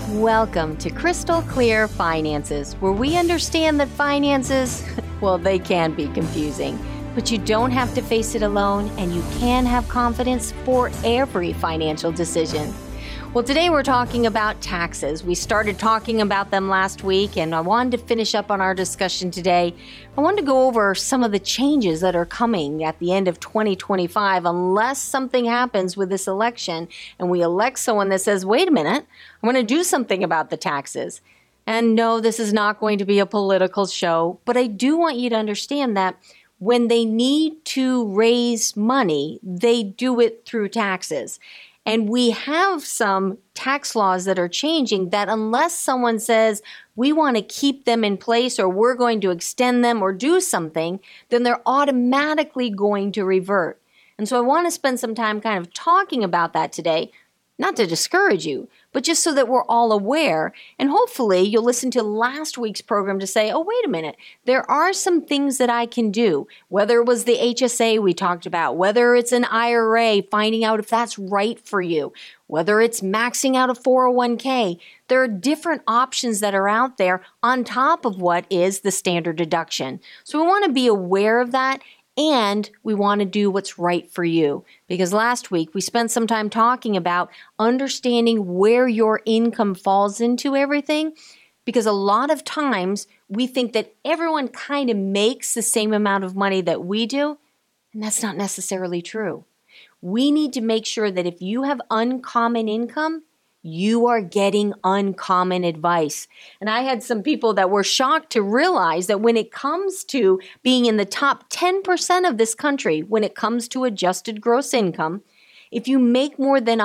Welcome to Crystal Clear Finances, where we understand that finances, well, they can be confusing, but you don't have to face it alone, and you can have confidence for every financial decision. Well, today we're talking about taxes. We started talking about them last week, and I wanted to finish up on our discussion today. I wanted to go over some of the changes that are coming at the end of 2025, unless something happens with this election and we elect someone that says, wait a minute, I want to do something about the taxes. And no, this is not going to be a political show, but I do want you to understand that when they need to raise money, they do it through taxes. And we have some tax laws that are changing that unless someone says we want to keep them in place or we're going to extend them or do something, then they're automatically going to revert. And so I want to spend some time kind of talking about that today, not to discourage you, but just so that we're all aware. And hopefully you'll listen to last week's program to say, oh, wait a minute, there are some things that I can do, whether it was the HSA we talked about, whether it's an IRA, finding out if that's right for you, whether it's maxing out a 401k. There are different options that are out there on top of what is the standard deduction. So we want to be aware of that. And we want to do what's right for you. Because last week we spent some time talking about understanding where your income falls into everything. Because a lot of times we think that everyone kind of makes the same amount of money that we do. And that's not necessarily true. We need to make sure that if you have uncommon income, you are getting uncommon advice. And I had some people that were shocked to realize that when it comes to being in the top 10% of this country, when it comes to adjusted gross income, if you make more than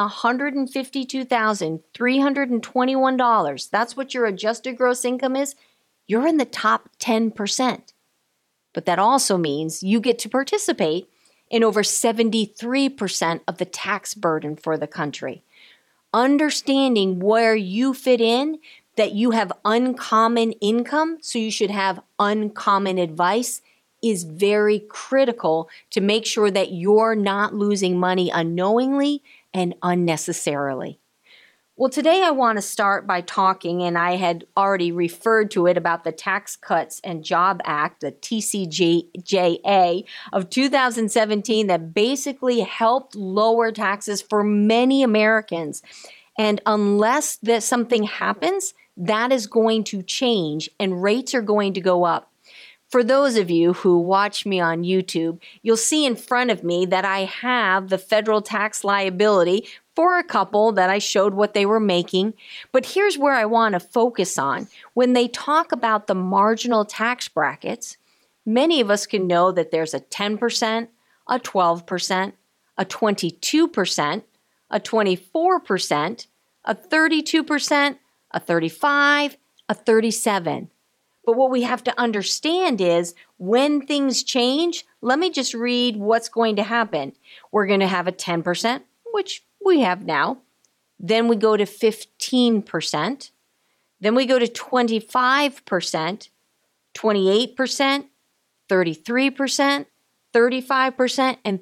$152,321, that's what your adjusted gross income is, you're in the top 10%. But that also means you get to participate in over 73% of the tax burden for the country. Understanding where you fit in, that you have uncommon income, so you should have uncommon advice, is very critical to make sure that you're not losing money unknowingly and unnecessarily. Well, today I want to start by talking, and I had already referred to it, about the Tax Cuts and Jobs Act, the TCJA of 2017, that basically helped lower taxes for many Americans. And unless something happens, that is going to change and rates are going to go up. For those of you who watch me on YouTube, you'll see in front of me that I have the federal tax liability for a couple that I showed what they were making. But here's where I want to focus on. When they talk about the marginal tax brackets, many of us can know that there's a 10%, a 12%, a 22%, a 24%, a 32%, a 35%, a 37%. But what we have to understand is when things change, let me just read what's going to happen. We're going to have a 10%, which we have now. Then we go to 15%. Then we go to 25%, 28%, 33%, 35%, and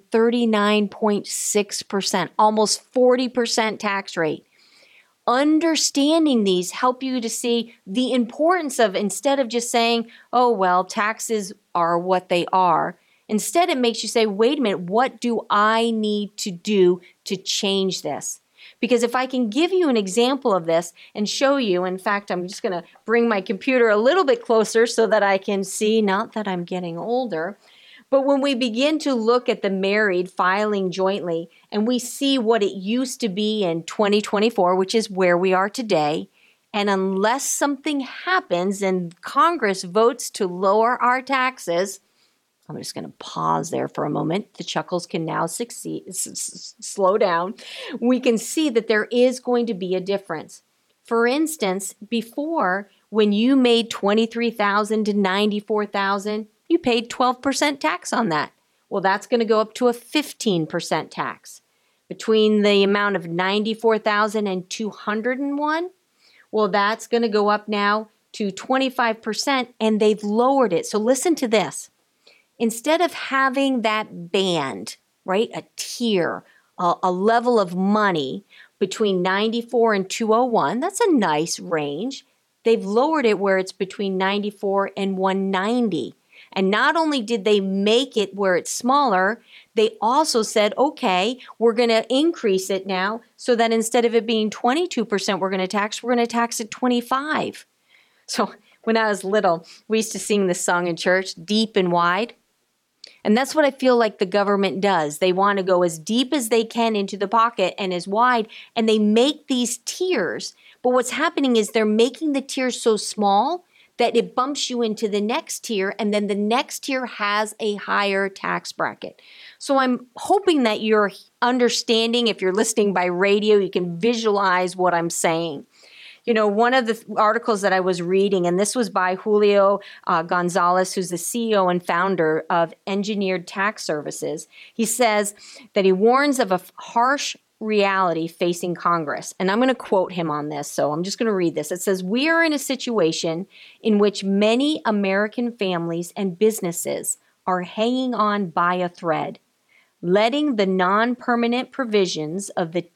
39.6%, almost 40% tax rate. Understanding these help you to see the importance of, instead of just saying, oh, well, taxes are what they are. Instead, it makes you say, wait a minute, what do I need to do to change this? Because if I can give you an example of this and show you, in fact, I'm just going to bring my computer a little bit closer so that I can see, not that I'm getting older, but when we begin to look at the married filing jointly and we see what it used to be in 2024, which is where we are today, and unless something happens and Congress votes to lower our taxes, I'm just going to pause there for a moment. The chuckles can now slow down. We can see that there is going to be a difference. For instance, before, when you made $23,000 to $94,000, you paid 12% tax on that. Well, that's going to go up to a 15% tax. Between the amount of $94,000 and $201,000, well, that's going to go up now to 25%, and they've lowered it. So listen to this. Instead of having that band, right, a tier, a level of money between 94 and 201. That's a nice range. They've lowered it where it's between 94 and 190. And not only did they make it where it's smaller, they also said, okay, we're going to increase it now so that instead of it being 22% we're going to tax it 25. So when I was little, we used to sing this song in church, Deep and Wide. And that's what I feel like the government does. They want to go as deep as they can into the pocket and as wide, and they make these tiers. But what's happening is they're making the tiers so small that it bumps you into the next tier, and then the next tier has a higher tax bracket. So I'm hoping that you're understanding. If you're listening by radio, you can visualize what I'm saying. You know, one of the articles that I was reading, and this was by Julio Gonzalez, who's the CEO and founder of Engineered Tax Services. He says that he warns of a harsh reality facing Congress. And I'm going to quote him on this, so I'm just going to read this. It says, "We are in a situation in which many American families and businesses are hanging on by a thread, letting the non-permanent provisions of the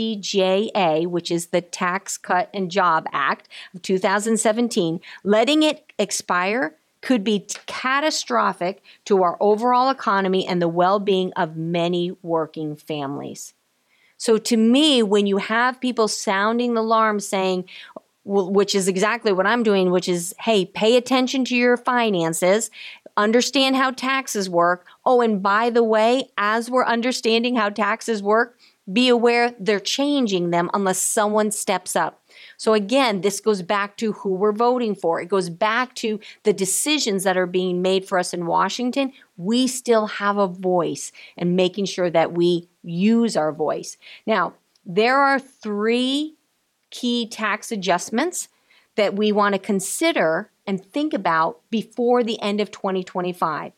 TCJA, which is the Tax Cut and Job Act of 2017, letting it expire could be catastrophic to our overall economy and the well-being of many working families." So to me, when you have people sounding the alarm saying, which is exactly what I'm doing, which is, hey, pay attention to your finances, understand how taxes work. Oh, and by the way, as we're understanding how taxes work, be aware they're changing them unless someone steps up. So again, this goes back to who we're voting for. It goes back to the decisions that are being made for us in Washington. We still have a voice and making sure that we use our voice. Now, there are 3 key tax adjustments that we want to consider and think about before the end of 2025.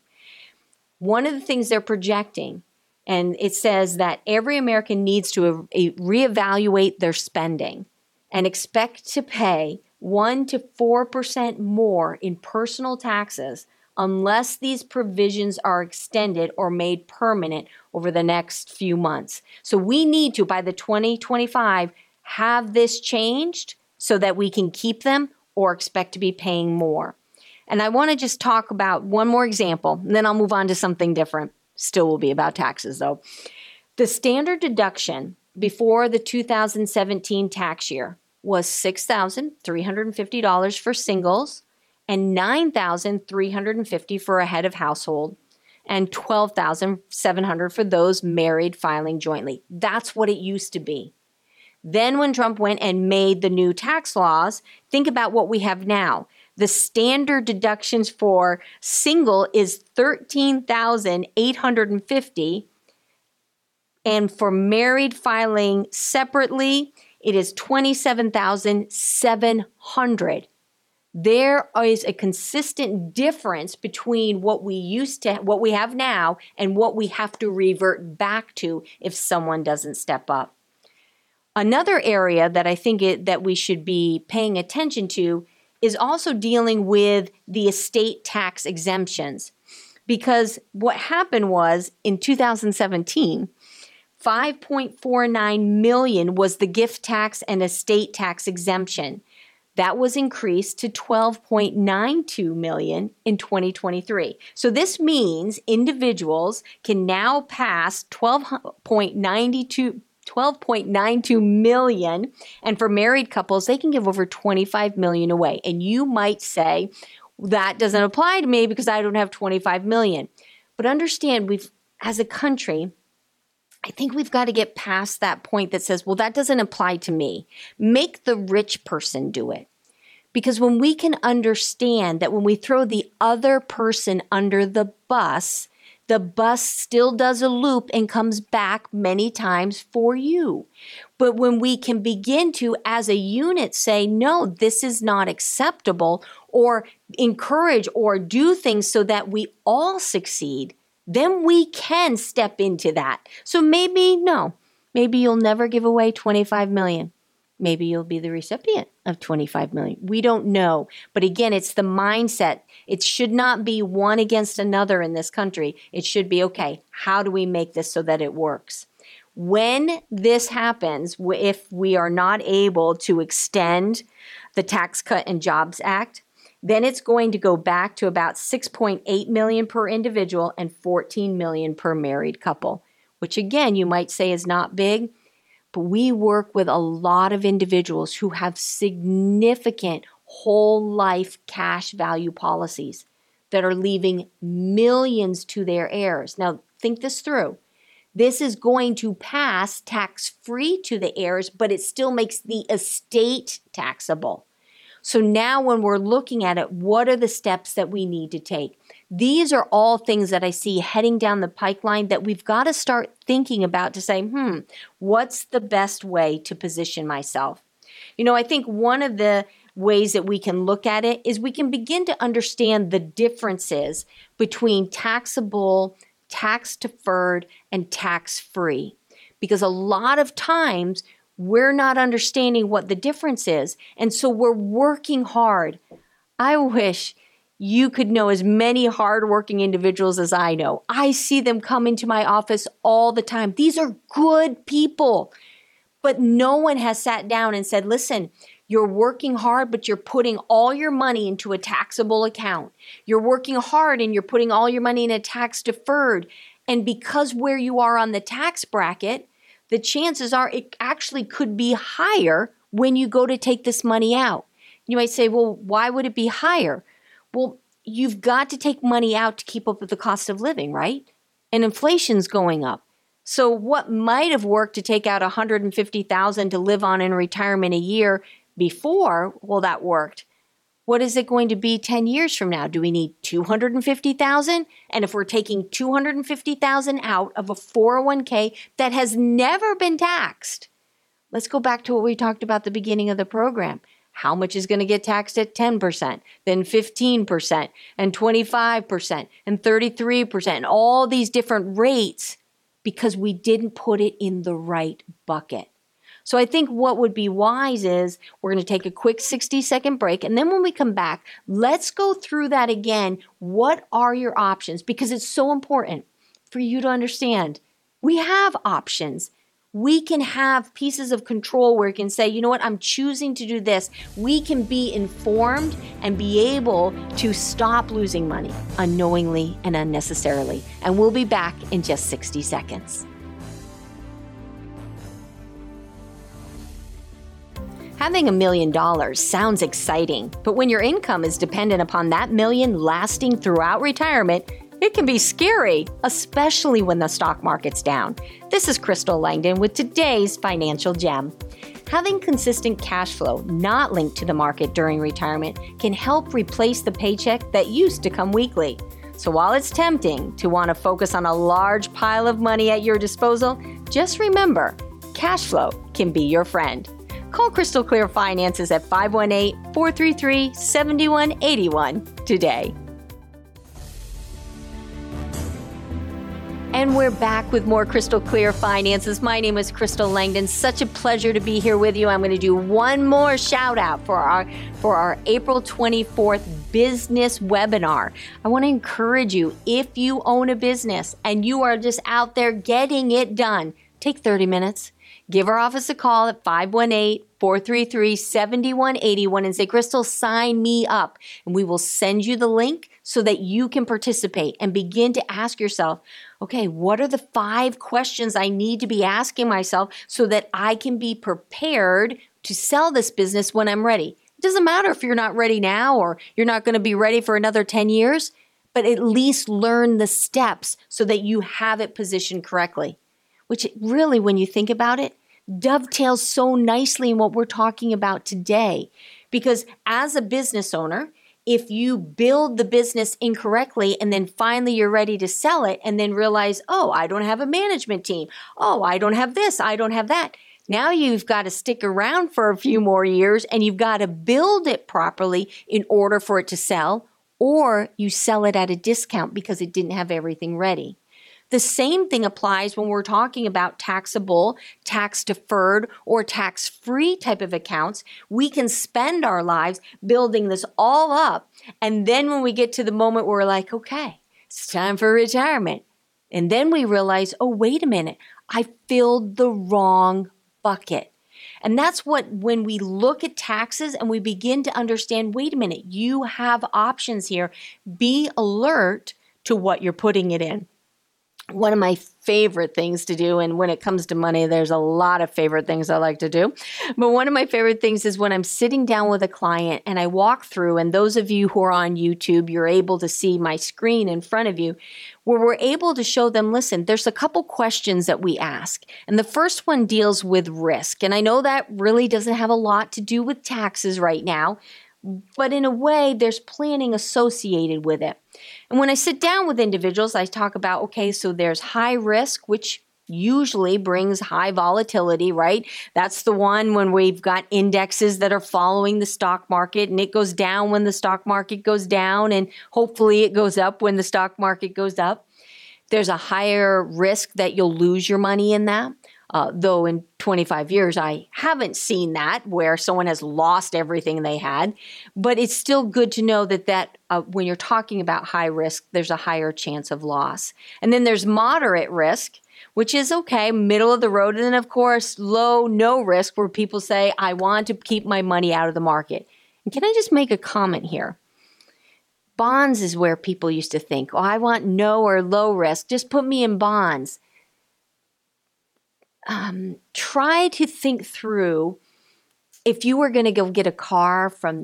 One of the things they're projecting, and it says that every American needs to reevaluate their spending and expect to pay 1% to 4% more in personal taxes unless these provisions are extended or made permanent over the next few months. So we need to, by the 2025, have this changed so that we can keep them or expect to be paying more. And I want to just talk about one more example, and then I'll move on to something different. Still will be about taxes, though. The standard deduction before the 2017 tax year was $6,350 for singles and $9,350 for a head of household and $12,700 for those married filing jointly. That's what it used to be. Then when Trump went and made the new tax laws, think about what we have now. The standard deductions for single is $13,850, and for married filing separately, it is $27,700. There is a consistent difference between what we have now and what we have to revert back to if someone doesn't step up. Another area that I think that we should be paying attention to is also dealing with the estate tax exemptions. Because what happened was in 2017, $5.49 million was the gift tax and estate tax exemption. That was increased to $12.92 million in 2023. So this means individuals can now pass $12.92 million, and for married couples, they can give over $25 million away. And you might say, that doesn't apply to me because I don't have $25 million. But understand, as a country, I think we've got to get past that point that says, well, that doesn't apply to me. Make the rich person do it. Because when we can understand that when we throw the other person under the bus still does a loop and comes back many times for you. But when we can begin to, as a unit, say, no, this is not acceptable, or encourage or do things so that we all succeed, then we can step into that. So maybe you'll never give away $25 million. Maybe you'll be the recipient of $25 million. We don't know. But again, it's the mindset. It should not be one against another in this country. It should be, okay, how do we make this so that it works? When this happens, if we are not able to extend the Tax Cut and Jobs Act, then it's going to go back to about $6.8 million per individual and $14 million per married couple, which again, you might say is not big, but we work with a lot of individuals who have significant whole life cash value policies that are leaving millions to their heirs. Now, think this through. This is going to pass tax-free to the heirs, but it still makes the estate taxable. So now when we're looking at it, what are the steps that we need to take? These are all things that I see heading down the pipeline that we've got to start thinking about to say, what's the best way to position myself? I think one of the ways that we can look at it is we can begin to understand the differences between taxable, tax-deferred, and tax-free. Because a lot of times we're not understanding what the difference is, and so we're working hard. I wish you could know as many hardworking individuals as I know. I see them come into my office all the time. These are good people, but no one has sat down and said, listen, you're working hard, but you're putting all your money into a taxable account. You're working hard and you're putting all your money in a tax deferred. And because where you are on the tax bracket, the chances are it actually could be higher when you go to take this money out. You might say, well, why would it be higher? Well, you've got to take money out to keep up with the cost of living, right? And inflation's going up. So what might have worked to take out $150,000 to live on in retirement a year before, well, that worked. What is it going to be 10 years from now? Do we need $250,000? And if we're taking $250,000 out of a 401k that has never been taxed, let's go back to what we talked about at the beginning of the program. How much is going to get taxed at 10%, then 15%, and 25%, and 33%, and all these different rates because we didn't put it in the right bucket. So I think what would be wise is we're going to take a quick 60-second break. And then when we come back, let's go through that again. What are your options? Because it's so important for you to understand. We have options. We can have pieces of control where we can say, you know what, I'm choosing to do this. We can be informed and be able to stop losing money unknowingly and unnecessarily. And we'll be back in just 60 seconds. Having $1 million sounds exciting, but when your income is dependent upon that million lasting throughout retirement, it can be scary, especially when the stock market's down. This is Crystal Langdon with today's Financial Gem. Having consistent cash flow not linked to the market during retirement can help replace the paycheck that used to come weekly. So while it's tempting to want to focus on a large pile of money at your disposal, just remember, cash flow can be your friend. Call Crystal Clear Finances at 518-433-7181 today. And we're back with more Crystal Clear Finances. My name is Crystal Langdon. Such a pleasure to be here with you. I'm going to do one more shout out for our April 24th business webinar. I want to encourage you, if you own a business and you are just out there getting it done, take 30 minutes. Give our office a call at 518-433-7181 and say, Crystal, sign me up. And we will send you the link so that you can participate and begin to ask yourself, okay, what are the 5 questions I need to be asking myself so that I can be prepared to sell this business when I'm ready? It doesn't matter if you're not ready now or you're not going to be ready for another 10 years, but at least learn the steps so that you have it positioned correctly, which really, when you think about it, dovetails so nicely in what we're talking about today. Because as a business owner, if you build the business incorrectly and then finally you're ready to sell it and then realize, oh, I don't have a management team. Oh, I don't have this. I don't have that. Now you've got to stick around for a few more years and you've got to build it properly in order for it to sell, or you sell it at a discount because it didn't have everything ready. The same thing applies when we're talking about taxable, tax-deferred, or tax-free type of accounts. We can spend our lives building this all up, and then when we get to the moment where we're like, okay, it's time for retirement, and then we realize, oh, wait a minute, I filled the wrong bucket. And that's when we look at taxes and we begin to understand, wait a minute, you have options here. Be alert to what you're putting it in. One of my favorite things to do, and when it comes to money, there's a lot of favorite things I like to do. But one of my favorite things is when I'm sitting down with a client and I walk through, and those of you who are on YouTube, you're able to see my screen in front of you, where we're able to show them, listen, there's a couple questions that we ask. And the first one deals with risk. And I know that really doesn't have a lot to do with taxes right now, but in a way, there's planning associated with it. And when I sit down with individuals, I talk about, okay, so there's high risk, which usually brings high volatility, right? That's the one when we've got indexes that are following the stock market and it goes down when the stock market goes down, and hopefully it goes up when the stock market goes up. There's a higher risk that you'll lose your money in that. Though in 25 years, I haven't seen that where someone has lost everything they had. But it's still good to know that when you're talking about high risk, there's a higher chance of loss. And then there's moderate risk, which is okay, middle of the road. And then, of course, low, no risk, where people say, I want to keep my money out of the market. And can I just make a comment here? Bonds is where people used to think, oh, I want no or low risk. Just put me in bonds. Try to think through, if you were going to go get a car from the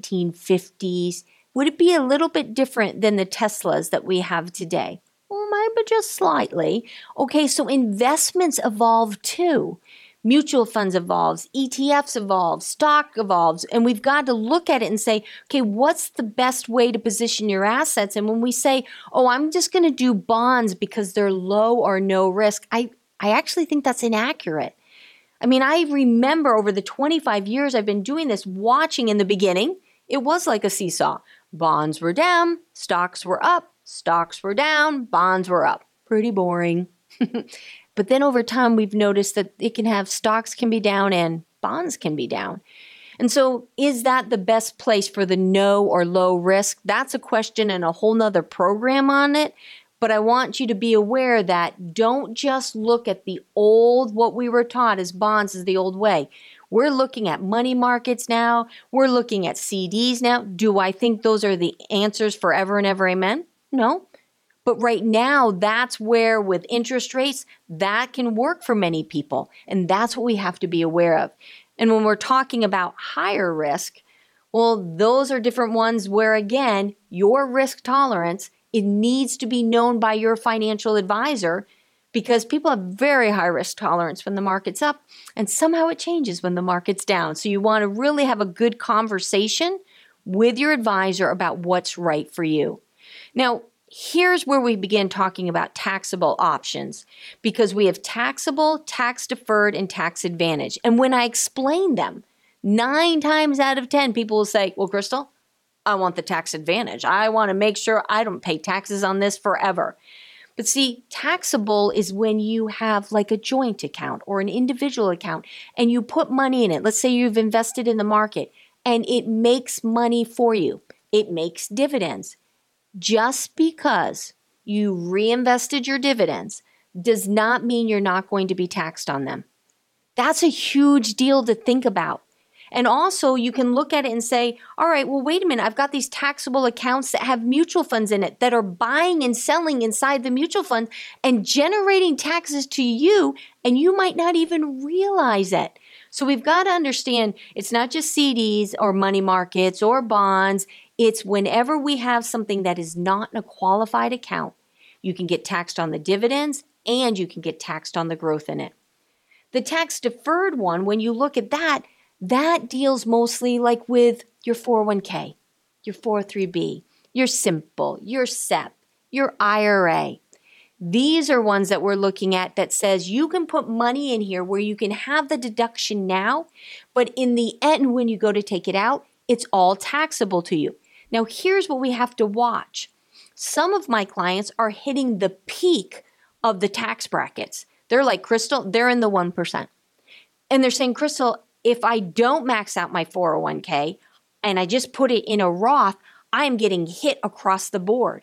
1950s, would it be a little bit different than the Teslas that we have today? Well, maybe just slightly. Okay, so investments evolve too. Mutual funds evolves, ETFs evolve, stock evolves, and we've got to look at it and say, okay, what's the best way to position your assets? And when we say, oh, I'm just going to do bonds because they're low or no risk, I actually think that's inaccurate. I mean, I remember over the 25 years I've been doing this, watching in the beginning, it was like a seesaw. Bonds were down, stocks were up, stocks were down, bonds were up. Pretty boring. But then over time, we've noticed that stocks can be down and bonds can be down. And so is that the best place for the no or low risk? That's a question and a whole nother program on it. But I want you to be aware that don't just look at what we were taught as bonds is the old way. We're looking at money markets now. We're looking at CDs now. Do I think those are the answers forever and ever? Amen? No. But right now, that's where with interest rates, that can work for many people. And that's what we have to be aware of. And when we're talking about higher risk, well, those are different ones where, again, your risk tolerance, it needs to be known by your financial advisor, because people have very high risk tolerance when the market's up, and somehow it changes when the market's down. So you want to really have a good conversation with your advisor about what's right for you. Now, here's where we begin talking about taxable options, because we have taxable, tax deferred, and tax advantage. And when I explain them, 9 times out of 10, people will say, well, Crystal, I want the tax advantage. I want to make sure I don't pay taxes on this forever. But see, taxable is when you have like a joint account or an individual account and you put money in it. Let's say you've invested in the market and it makes money for you. It makes dividends. Just because you reinvested your dividends does not mean you're not going to be taxed on them. That's a huge deal to think about. And also you can look at it and say, all right, well, wait a minute. I've got these taxable accounts that have mutual funds in it that are buying and selling inside the mutual fund and generating taxes to you, and you might not even realize it. So we've got to understand it's not just CDs or money markets or bonds. It's whenever we have something that is not in a qualified account, you can get taxed on the dividends and you can get taxed on the growth in it. The tax deferred one, when you look at that deals mostly like with your 401k, your 403b, your Simple, your SEP, your IRA. These are ones that we're looking at that says you can put money in here where you can have the deduction now, but in the end, when you go to take it out, it's all taxable to you. Now, here's what we have to watch. Some of my clients are hitting the peak of the tax brackets. They're like, Crystal, they're in the 1%. And they're saying, Crystal, if I don't max out my 401k and I just put it in a Roth, I am getting hit across the board.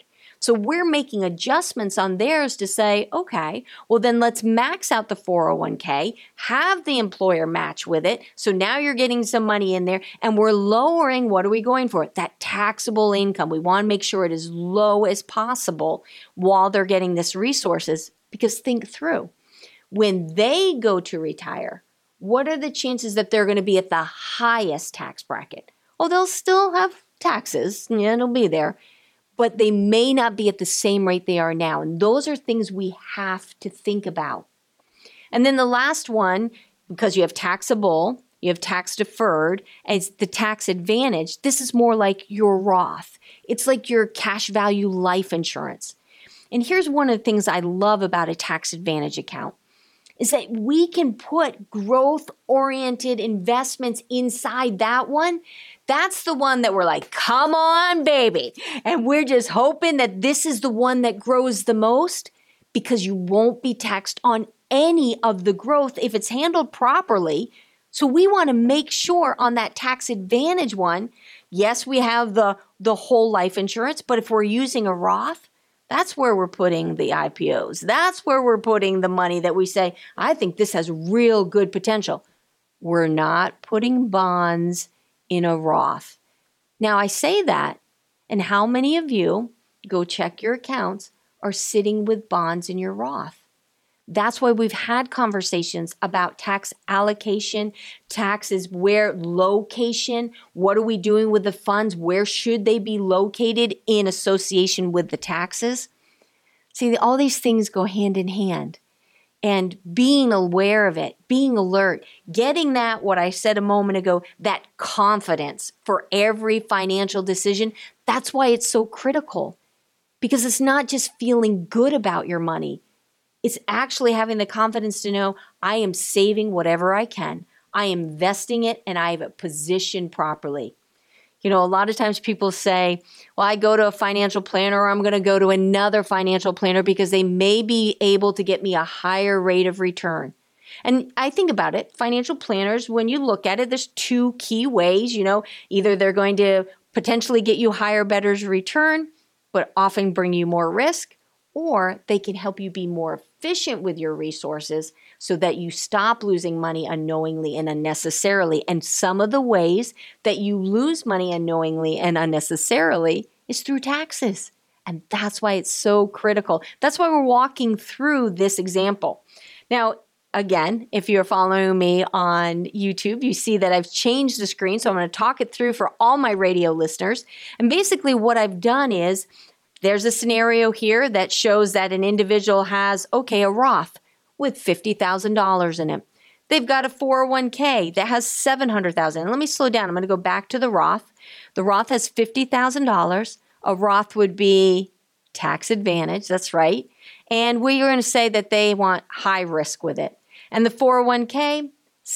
So we're making adjustments on theirs to say, okay, well then let's max out the 401k, have the employer match with it. So now you're getting some money in there and we're lowering, what are we going for? That taxable income. We want to make sure it is low as possible while they're getting this resources, because think through, when they go to retire, what are the chances that they're going to be at the highest tax bracket? Oh, they'll still have taxes. Yeah, it'll be there. But they may not be at the same rate they are now. And those are things we have to think about. And then the last one, because you have taxable, you have tax deferred, and it's the tax advantage. This is more like your Roth. It's like your cash value life insurance. And here's one of the things I love about a tax advantage account is that we can put growth-oriented investments inside that one. That's the one that we're like, come on, baby. And we're just hoping that this is the one that grows the most, because you won't be taxed on any of the growth if it's handled properly. So we want to make sure on that tax advantage one, yes, we have the whole life insurance, but if we're using a Roth, that's where we're putting the IPOs. That's where we're putting the money that we say, I think this has real good potential. We're not putting bonds in a Roth. Now, I say that, and how many of you, go check your accounts, are sitting with bonds in your Roth? That's why we've had conversations about tax allocation, taxes, where location, what are we doing with the funds, where should they be located in association with the taxes? See, all these things go hand in hand. And being aware of it, being alert, getting that, what I said a moment ago, that confidence for every financial decision, that's why it's so critical. Because it's not just feeling good about your money. It's actually having the confidence to know I am saving whatever I can. I am investing it and I have it positioned properly. You know, a lot of times people say, well, I go to a financial planner or I'm going to go to another financial planner because they may be able to get me a higher rate of return. And I think about it, financial planners, when you look at it, there's two key ways, either they're going to potentially get you higher, better return, but often bring you more risk, or they can help you be more efficient with your resources so that you stop losing money unknowingly and unnecessarily. And some of the ways that you lose money unknowingly and unnecessarily is through taxes. And that's why it's so critical. That's why we're walking through this example. Now, again, if you're following me on YouTube, you see that I've changed the screen. So I'm going to talk it through for all my radio listeners. And basically what I've done is, there's a scenario here that shows that an individual has, a Roth with $50,000 in it. They've got a 401k that has $700,000. Let me slow down. I'm going to go back to the Roth. The Roth has $50,000. A Roth would be tax advantage. That's right. And we're going to say that they want high risk with it. And the 401k,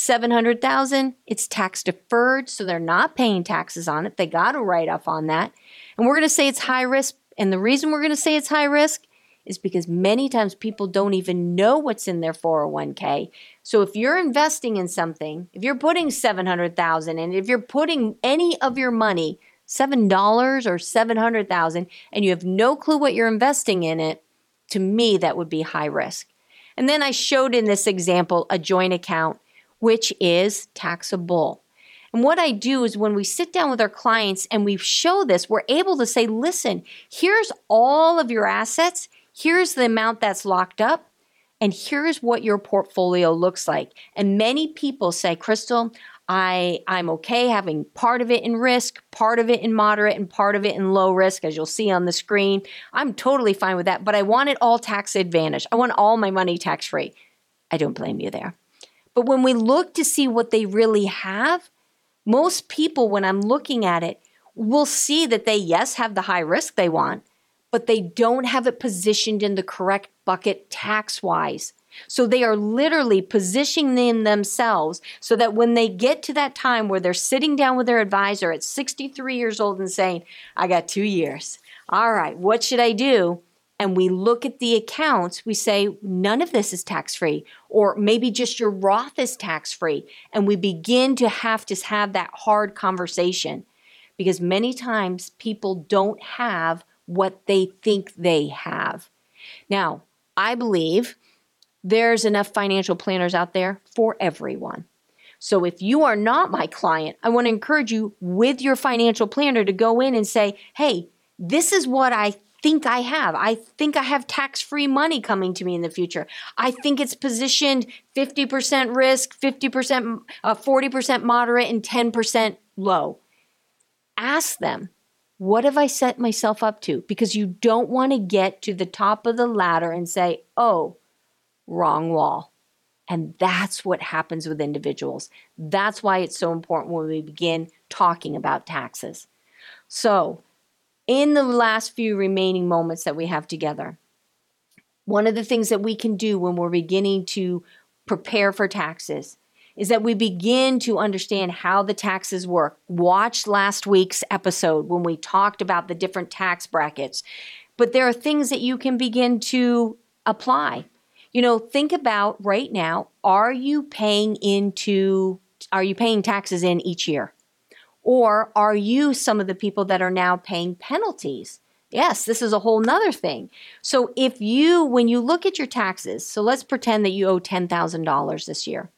$700,000. It's tax deferred, so they're not paying taxes on it. They got a write-off on that. And we're going to say it's high risk. And the reason we're going to say it's high risk is because many times people don't even know what's in their 401k. So if you're investing in something, if you're putting $700,000 and if you're putting any of your money, $7 or $700,000, and you have no clue what you're investing in it, to me, that would be high risk. And then I showed in this example a joint account, which is taxable. And what I do is when we sit down with our clients and we show this, we're able to say, listen, here's all of your assets. Here's the amount that's locked up. And here's what your portfolio looks like. And many people say, Crystal, I'm okay having part of it in risk, part of it in moderate, and part of it in low risk, as you'll see on the screen. I'm totally fine with that, but I want it all tax advantage. I want all my money tax-free. I don't blame you there. But when we look to see what they really have, most people, when I'm looking at it, will see that they, yes, have the high risk they want, but they don't have it positioned in the correct bucket tax-wise. So they are literally positioning themselves so that when they get to that time where they're sitting down with their advisor at 63 years old and saying, I got 2 years. All right, what should I do? And we look at the accounts, we say, none of this is tax-free, or maybe just your Roth is tax-free. And we begin to have that hard conversation because many times people don't have what they think they have. Now, I believe there's enough financial planners out there for everyone. So if you are not my client, I want to encourage you with your financial planner to go in and say, hey, this is what I think I have. I think I have tax-free money coming to me in the future. I think it's positioned 50% risk, 50%, 40% moderate, and 10% low. Ask them, what have I set myself up to? Because you don't want to get to the top of the ladder and say, oh, wrong wall. And that's what happens with individuals. That's why it's so important when we begin talking about taxes. So, in the last few remaining moments that we have together, one of the things that we can do when we're beginning to prepare for taxes is that we begin to understand how the taxes work. Watch last week's episode when we talked about the different tax brackets. But there are things that you can begin to apply. Think about right now, are you paying taxes in each year? Or are you some of the people that are now paying penalties? Yes, this is a whole nother thing. So when you look at your taxes, so let's pretend that you owe $10,000 this year.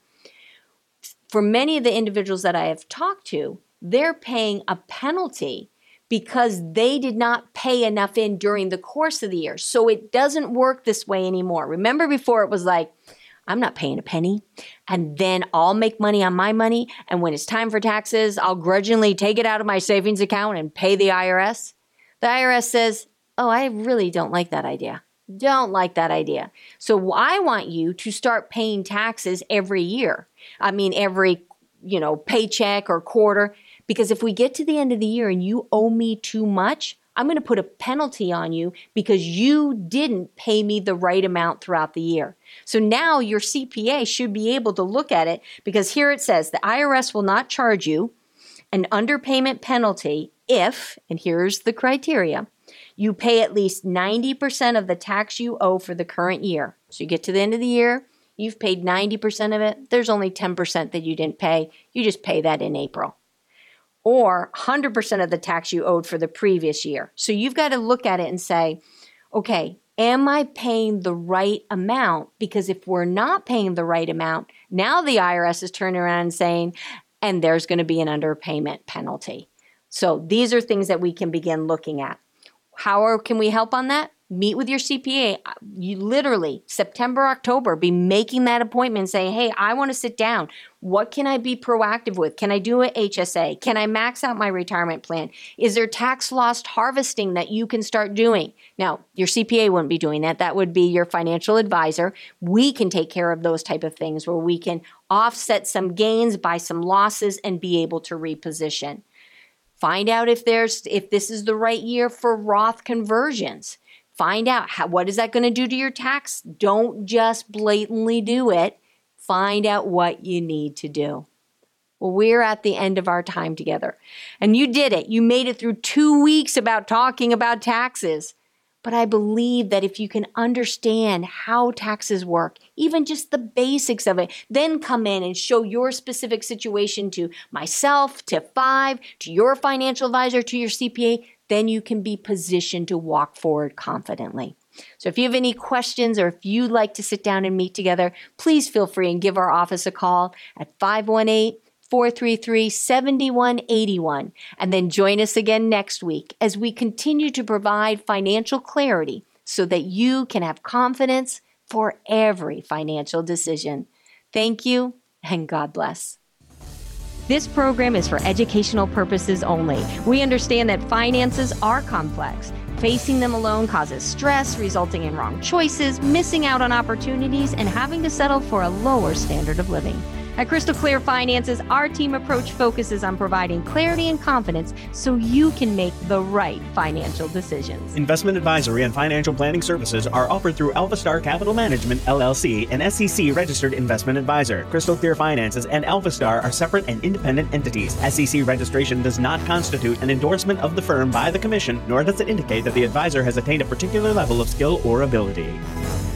For many of the individuals that I have talked to, they're paying a penalty because they did not pay enough in during the course of the year. So it doesn't work this way anymore. Remember before it was like, I'm not paying a penny, and then I'll make money on my money, and when it's time for taxes, I'll grudgingly take it out of my savings account and pay the IRS. The IRS says, oh, I really don't like that idea. Don't like that idea. So I want you to start paying taxes every year. Every, paycheck or quarter. Because if we get to the end of the year and you owe me too much, I'm going to put a penalty on you because you didn't pay me the right amount throughout the year. So now your CPA should be able to look at it, because here it says the IRS will not charge you an underpayment penalty if, and here's the criteria, you pay at least 90% of the tax you owe for the current year. So you get to the end of the year, you've paid 90% of it. There's only 10% that you didn't pay. You just pay that in April. Or 100% of the tax you owed for the previous year. So you've got to look at it and say, okay, am I paying the right amount? Because if we're not paying the right amount, now the IRS is turning around and saying, and there's going to be an underpayment penalty. So these are things that we can begin looking at. How can we help on that? Meet with your CPA. You literally, September, October, be making that appointment and say, hey, I want to sit down. What can I be proactive with? Can I do an HSA? Can I max out my retirement plan? Is there tax loss harvesting that you can start doing? Now, your CPA wouldn't be doing that. That would be your financial advisor. We can take care of those type of things where we can offset some gains by some losses and be able to reposition. Find out if this is the right year for Roth conversions. Find out what is that going to do to your tax. Don't just blatantly do it. Find out what you need to do. Well, we're at the end of our time together. And you did it. You made it through 2 weeks about talking about taxes. But I believe that if you can understand how taxes work, even just the basics of it, then come in and show your specific situation to myself, to Five, to your financial advisor, to your CPA, then you can be positioned to walk forward confidently. So if you have any questions or if you'd like to sit down and meet together, please feel free and give our office a call at 518-433-7181. And then join us again next week as we continue to provide financial clarity so that you can have confidence for every financial decision. Thank you, and God bless. This program is for educational purposes only. We understand that finances are complex. Facing them alone causes stress, resulting in wrong choices, missing out on opportunities, and having to settle for a lower standard of living. At Crystal Clear Finances, our team approach focuses on providing clarity and confidence so you can make the right financial decisions. Investment advisory and financial planning services are offered through AlphaStar Capital Management, LLC, an SEC-registered investment advisor. Crystal Clear Finances and AlphaStar are separate and independent entities. SEC registration does not constitute an endorsement of the firm by the Commission, nor does it indicate that the advisor has attained a particular level of skill or ability.